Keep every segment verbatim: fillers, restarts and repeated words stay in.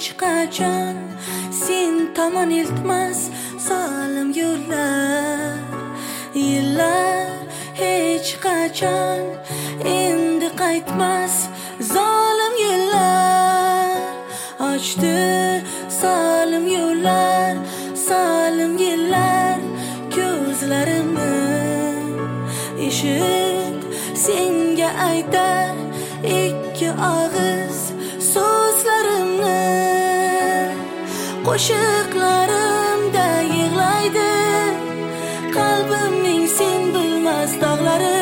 hech qachon sen tomon iltmas solim yo'llar. Yillar hech qachon endi qaytmas zolim yillar. Ochdi solim yo'llar, solim yillar ko'zlarimni. Eshit, senga aytar ikki og'iz so'zlarimni. Qo'shiqlarimda yig'laydi qalbimning sen bilmas dog'lari.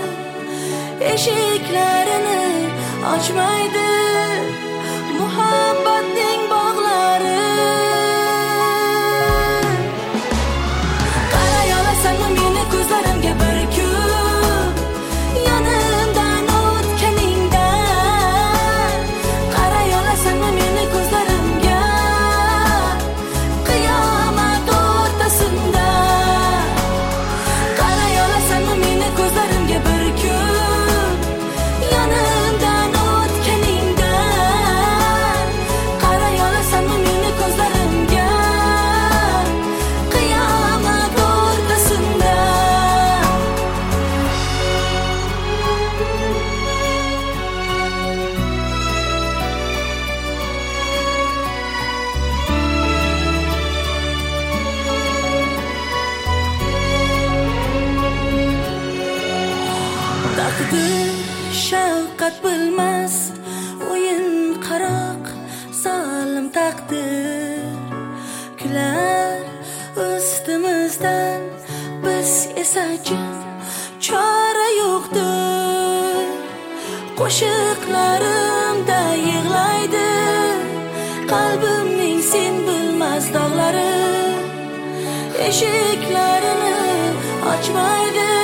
Eshiklarini ochmaydi muhabbatning bog'lari. Qaray olasanmi meni ko'zlarimga bir kun, yonimdan o'tganingda. Qaray olasanmi meni ko'zlarimga qiyomat o'rtasida. Qaray olasanmi meni ko'zlarimga bir kun, yonimdan o'tganingda. Qaray olasanmi meni ko'zlarimga qiyomat o'rtasida. Taqdir shafqat bilmas o'yin qaroq solim taqdir. Kular ustimizdan biz esa jim chora yo'qdir. Qo'shiqlarimda yig'laydi qalbimning sen bilmas dog'lari. Eshiklarini ochmaydi